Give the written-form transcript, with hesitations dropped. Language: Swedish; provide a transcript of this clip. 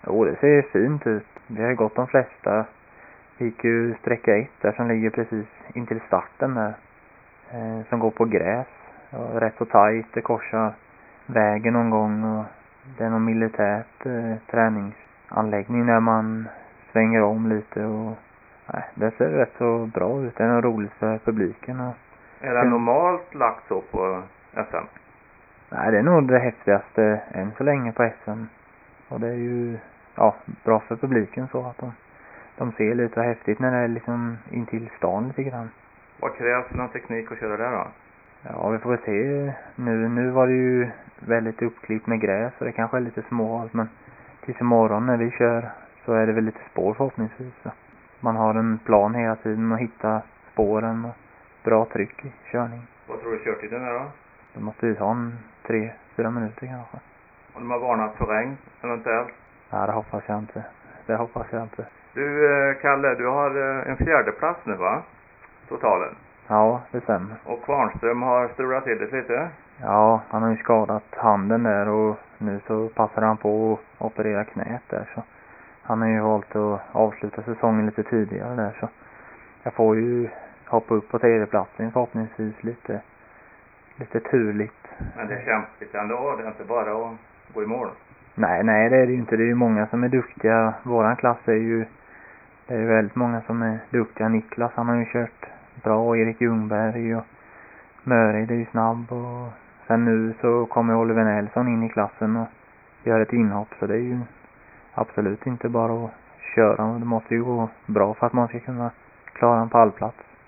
Jo, det ser fint ut. Vi har gått de flesta. Vi gick ju sträcka 1 där som ligger precis intill starten där. Som går på gräs. Och rätt så tajt. Det korsar vägen någon gång. Och det är någon militärt träningsanläggning där man svänger om lite. Och det ser rätt så bra ut. Det är nog roligt för publiken. Och är det normalt lagt så på SM? Nej, det är nog det häftigaste än så länge på SM. Och det är ju bra för publiken så att de ser lite häftigt när det är liksom intill stan lite grann. Vad krävs för någon teknik att köra där då? Ja, vi får väl se. Nu var det ju väldigt uppklippt med gräs och det kanske är lite smalt, men tills imorgon när vi kör så är det väl lite spår förhoppningsvis. Så man har en plan hela tiden att hitta spåren och bra tryck i körning. Vad tror du körtiden är då? Det måste ju ta en 3-4 minuter kanske. Och de har varnat för regn eventuellt? Nej, det hoppas jag inte. Du Kalle, du har en 4:e plats nu va? Totalen. Ja, det stämmer. Och Kvarnström har strulat till det lite? Ja, han har ju skadat handen där och nu så passar han på att operera knät där, så han har ju valt att avsluta säsongen lite tidigare där, så jag får ju hoppa upp på 3:e platsen förhoppningsvis lite turligt. Men det är kämpigt ändå, det är inte bara att gå i mål. Nej, det är det ju inte. Det är ju många som är duktiga. Våran klass det är ju väldigt många som är duktiga. Niklas, han har ju kört bra. Erik Ljungberg och Mörig, det är ju snabb. Och sen nu så kommer Oliver Nelson in i klassen och gör ett inhopp. Så det är ju absolut inte bara att köra. Det måste ju gå bra för att man ska kunna klara en pallplats.